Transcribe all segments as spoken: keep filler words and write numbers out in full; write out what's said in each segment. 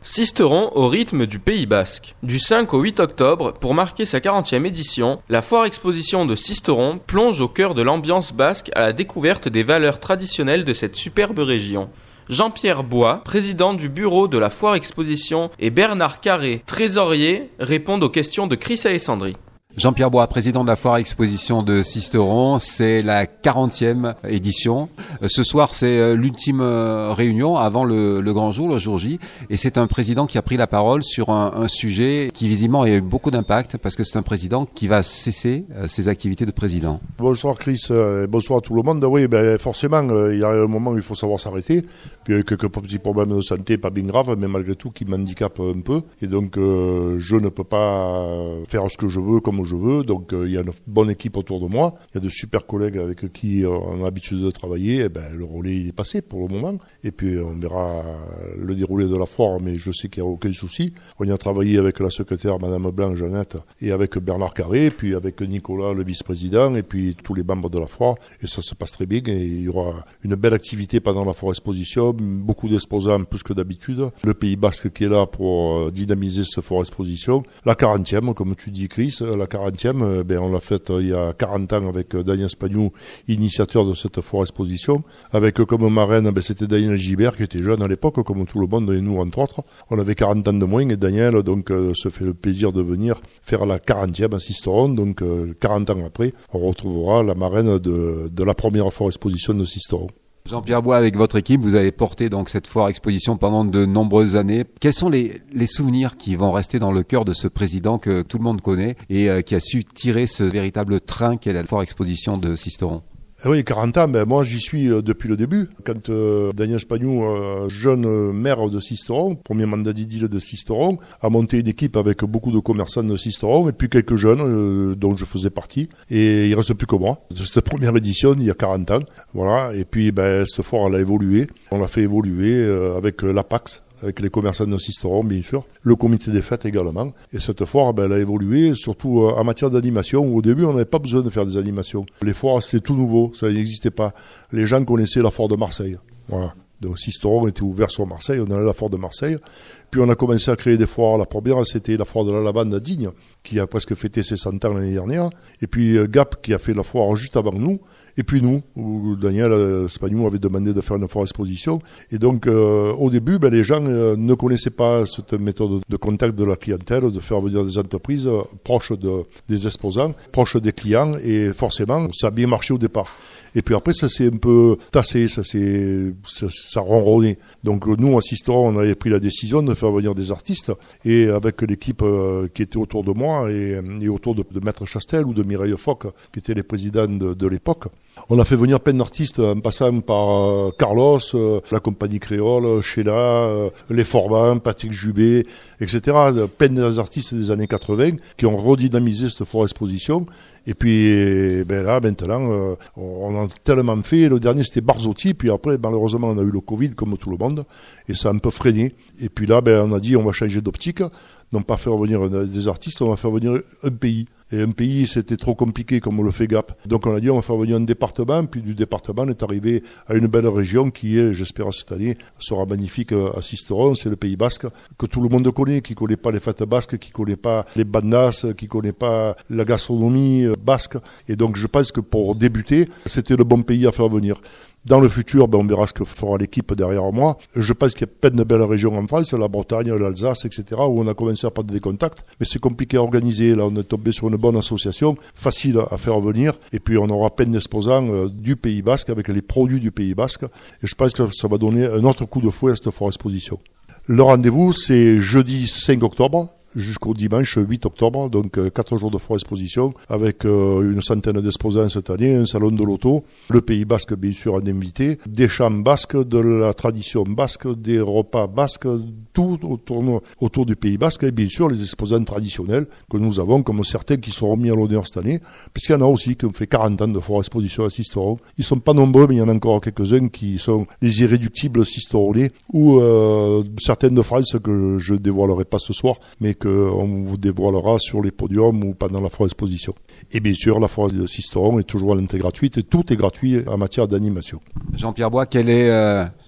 Sisteron au rythme du Pays Basque. Du cinq au huit octobre, pour marquer sa quarantième édition, la foire exposition de Sisteron plonge au cœur de l'ambiance basque à la découverte des valeurs traditionnelles de cette superbe région. Jean-Pierre Bois, président du bureau de la foire exposition, et Bernard Carré, trésorier, répondent aux questions de Chris Alessandri. Jean-Pierre Bois, président de la foire exposition de Sisteron, c'est la quarantième édition. Ce soir, c'est l'ultime réunion avant le, le grand jour, le jour J. Et c'est un président qui a pris la parole sur un, un sujet qui visiblement a eu beaucoup d'impact parce que c'est un président qui va cesser ses activités de président. Bonsoir Chris, euh, bonsoir à tout le monde. Oui, ben, forcément, euh, il y a un moment où il faut savoir s'arrêter. Puis il y a quelques petits problèmes de santé, pas bien graves, mais malgré tout qui m'handicapent un peu. Et donc, euh, je ne peux pas faire ce que je veux comme je veux, donc euh, il y a une bonne équipe autour de moi, il y a de super collègues avec qui euh, on a l'habitude de travailler, et ben, le relais il est passé pour le moment, et puis on verra le déroulé de la foire, mais je sais qu'il n'y a aucun souci. On y a travaillé avec la secrétaire Madame Blanc, Jeannette, et avec Bernard Carré, puis avec Nicolas, le vice-président, et puis tous les membres de la foire, et ça se passe très bien, et il y aura une belle activité pendant la foire exposition, beaucoup d'exposants plus que d'habitude, le Pays Basque qui est là pour dynamiser cette foire exposition, la quarantième, comme tu dis Chris, la quarantième, ben, on l'a faite il y a quarante ans avec Daniel Spagnou, initiateur de cette foire exposition. Avec comme marraine, ben, c'était Daniel Gibert qui était jeune à l'époque, comme tout le monde, et nous entre autres. On avait quarante ans de moins, et Daniel donc euh, se fait le plaisir de venir faire la quarantième à Sisteron. Donc euh, quarante ans après, on retrouvera la marraine de, de la première foire exposition de Sisteron. Jean-Pierre Bois, avec votre équipe, vous avez porté donc cette foire exposition pendant de nombreuses années. Quels sont les, les souvenirs qui vont rester dans le cœur de ce président que tout le monde connaît et euh, qui a su tirer ce véritable train qu'est la foire exposition de Sisteron? Eh oui, quarante ans, ben moi j'y suis euh, depuis le début. Quand euh, Daniel Spagnou, euh, jeune euh, maire de Sisteron, premier mandat d'idylle de Sisteron, a monté une équipe avec beaucoup de commerçants de Sisteron et puis quelques jeunes euh, dont je faisais partie. Et il reste plus que moi de cette première édition il y a quarante ans. Voilà. Et puis ben cette foire elle a évolué. On l'a fait évoluer euh, avec euh, l'Apax, avec les commerçants de Sisteron, bien sûr, le comité des fêtes également. Et cette foire, ben, elle a évolué, surtout euh, en matière d'animation, où au début, on n'avait pas besoin de faire des animations. Les foires, c'était tout nouveau, ça n'existait pas. Les gens connaissaient la foire de Marseille. Voilà. Donc Sisteron était ouvert sur Marseille, on allait à la foire de Marseille. Puis on a commencé à créer des foires. La première, c'était la foire de la lavande à Digne, qui a presque fêté ses cent ans l'année dernière. Et puis euh, Gap, qui a fait la foire juste avant nous. Et puis nous, où Daniel euh, Spagnou avait demandé de faire une foire exposition. Et donc, euh, au début, ben, les gens euh, ne connaissaient pas cette méthode de contact de la clientèle, de faire venir des entreprises euh, proches de, des exposants, proches des clients. Et forcément, ça a bien marché au départ. Et puis après, ça s'est un peu tassé, ça s'est, ça, ça ronronnait. Donc nous, à Sisteron, on avait pris la décision de faire venir des artistes. Et avec l'équipe euh, qui était autour de moi et, et autour de, de Maître Chastel ou de Mireille Foch, qui étaient les présidents de, de l'époque, on a fait venir plein d'artistes en passant par euh, Carlos, euh, la compagnie créole, Sheila, euh, les Forbans, Patrick Jubé, et cetera. Plein d'artistes des années quatre-vingts qui ont redynamisé cette foire exposition. Et puis ben là, maintenant, euh, on a tellement fait. Le dernier, c'était Barzotti. Puis après, malheureusement, on a eu le Covid, comme tout le monde. Et ça a un peu freiné. Et puis là, ben, on a dit, on va changer d'optique. Non pas faire venir des artistes, on va faire venir un pays. Et un pays, c'était trop compliqué comme on le fait Gap. Donc on a dit, on va faire venir un département, puis du département, on est arrivé à une belle région qui est, j'espère cette année, sera magnifique à Sisteron, c'est le Pays Basque, que tout le monde connaît, qui connaît pas les fêtes basques, qui connaît pas les bandas, qui connaît pas la gastronomie basque. Et donc je pense que pour débuter, c'était le bon pays à faire venir. Dans le futur, ben, on verra ce que fera l'équipe derrière moi. Je pense qu'il y a plein de belles régions en France, la Bretagne, l'Alsace, et cetera, où on a commencé à prendre des contacts. Mais c'est compliqué à organiser. Là, on est tombé sur une bonne association, facile à faire venir. Et puis, on aura plein d'exposants euh, du Pays Basque, avec les produits du Pays Basque. Et je pense que ça va donner un autre coup de fouet à cette foire exposition. Le rendez-vous, c'est jeudi cinq octobre. Jusqu'au dimanche huit octobre, donc euh, quatre jours de foire exposition avec euh, une centaine d'exposants cette année, un salon de l'auto, le Pays Basque bien sûr en invité, des chants basques, de la tradition basque, des repas basques, tout autour, autour du Pays Basque et bien sûr les exposants traditionnels que nous avons comme certains qui seront mis à l'honneur cette année, puisqu'il y en a aussi qui ont fait quarante ans de foire exposition à Sisteron. Ils sont pas nombreux mais il y en a encore quelques-uns qui sont les irréductibles sisteronais ou euh, certaines de France que je dévoilerai pas ce soir mais qu'on vous dévoilera sur les podiums ou pendant la foire exposition. Et bien sûr, la foire de Sisteron est toujours à l'entrée gratuite et tout est gratuit en matière d'animation. Jean-Pierre Bois, quel est euh,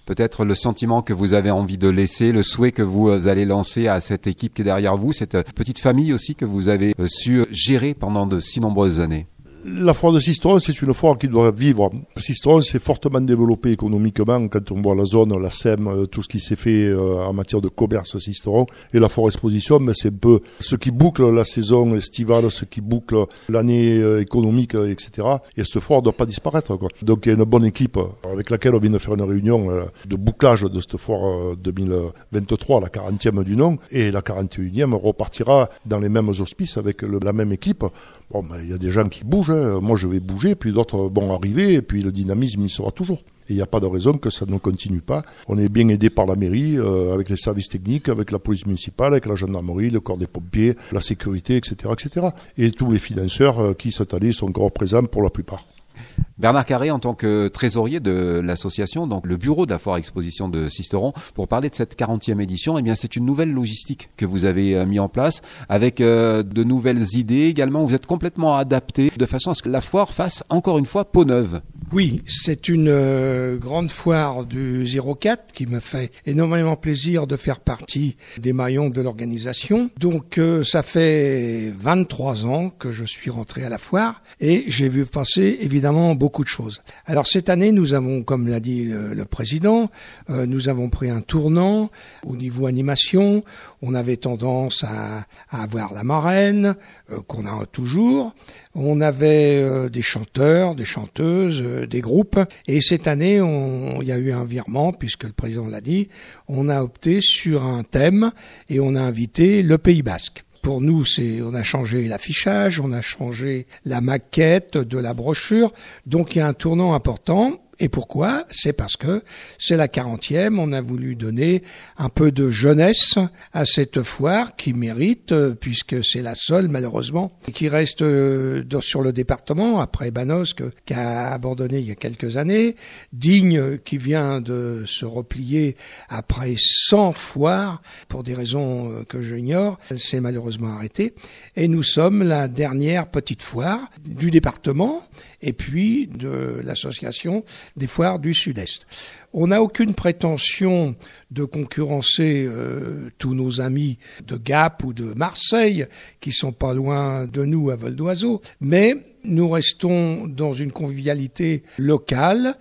peut-être le sentiment que vous avez envie de laisser, le souhait que vous allez lancer à cette équipe qui est derrière vous, cette petite famille aussi que vous avez su gérer pendant de si nombreuses années. La foire de Sisteron, c'est une foire qui doit vivre. Sisteron s'est fortement développé économiquement quand on voit la zone, la S E M, tout ce qui s'est fait en matière de commerce à Sisteron. Et la foire exposition, ben, c'est un peu ce qui boucle la saison estivale, ce qui boucle l'année économique, et cetera. Et cette foire ne doit pas disparaître, quoi. Donc il y a une bonne équipe avec laquelle on vient de faire une réunion de bouclage de cette foire deux mille vingt-trois, la quarantième du nom. Et la quarante et unième repartira dans les mêmes auspices avec le, la même équipe. Bon, ben, il y a des gens qui bougent. Moi, je vais bouger, puis d'autres vont arriver, et puis le dynamisme, il sera toujours. Et il n'y a pas de raison que ça ne continue pas. On est bien aidé par la mairie, euh, avec les services techniques, avec la police municipale, avec la gendarmerie, le corps des pompiers, la sécurité, et cetera, et cetera. Et tous les financeurs euh, qui cette année sont encore présents pour la plupart. Bernard Carré, en tant que trésorier de l'association, donc le bureau de la foire exposition de Sisteron, pour parler de cette quarantième édition, eh bien c'est une nouvelle logistique que vous avez euh, mis en place, avec euh, de nouvelles idées également. Vous êtes complètement adapté de façon à ce que la foire fasse encore une fois peau neuve. Oui, c'est une euh, grande foire du zéro quatre qui me fait énormément plaisir de faire partie des maillons de l'organisation. Donc euh, ça fait vingt-trois ans que je suis rentré à la foire et j'ai vu passer évidemment beaucoup de choses. Alors cette année, nous avons, comme l'a dit euh, le président, euh, nous avons pris un tournant au niveau animation. On avait tendance à, à avoir la marraine, euh, qu'on a toujours. On avait euh, des chanteurs, des chanteuses, euh, des groupes. Et cette année, on, il y a eu un virement, puisque le président l'a dit. On a opté sur un thème et on a invité le Pays Basque. Pour nous, c'est, on a changé l'affichage, on a changé la maquette de la brochure. Donc il y a un tournant important. Et pourquoi ? C'est parce que c'est la quarantième, on a voulu donner un peu de jeunesse à cette foire qui mérite, puisque c'est la seule malheureusement qui reste sur le département, après Banosque qui a abandonné il y a quelques années, Digne qui vient de se replier après cent foires, pour des raisons que j'ignore, c'est malheureusement arrêté, et nous sommes la dernière petite foire du département et puis de l'association des foires du Sud-Est. On n'a aucune prétention de concurrencer euh, tous nos amis de Gap ou de Marseille, qui sont pas loin de nous à vol d'oiseau, mais nous restons dans une convivialité locale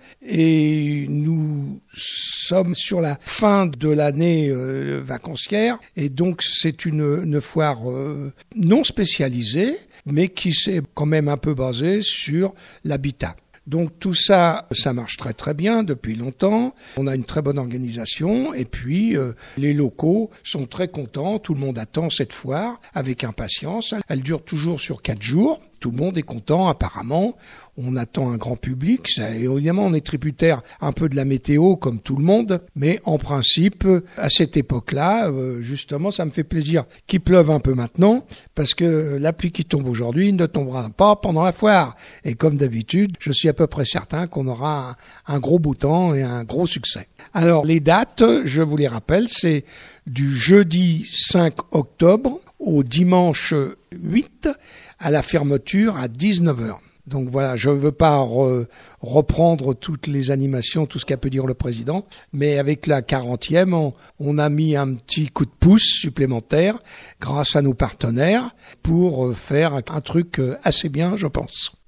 et nous sommes sur la fin de l'année euh, vacancière et donc c'est une, une foire euh, non spécialisée mais qui s'est quand même un peu basée sur l'habitat. Donc tout ça, ça marche très très bien depuis longtemps. On a une très bonne organisation et puis euh, les locaux sont très contents. Tout le monde attend cette foire avec impatience. Elle dure toujours sur quatre jours. Tout le monde est content apparemment. On attend un grand public. Ça, évidemment, on est tributaire un peu de la météo comme tout le monde. Mais en principe, à cette époque-là, euh, justement, ça me fait plaisir qu'il pleuve un peu maintenant parce que la pluie qui tombe aujourd'hui ne tombera pas pendant la foire. Et comme d'habitude, je suis à peu près certain qu'on aura un, un gros beau temps et un gros succès. Alors, les dates, je vous les rappelle, c'est du jeudi cinq octobre au dimanche huit à la fermeture à dix-neuf heures. Donc voilà, je ne veux pas re, reprendre toutes les animations, tout ce qu'a pu dire le président, mais avec la quarantième, on, on a mis un petit coup de pouce supplémentaire grâce à nos partenaires pour faire un truc assez bien, je pense.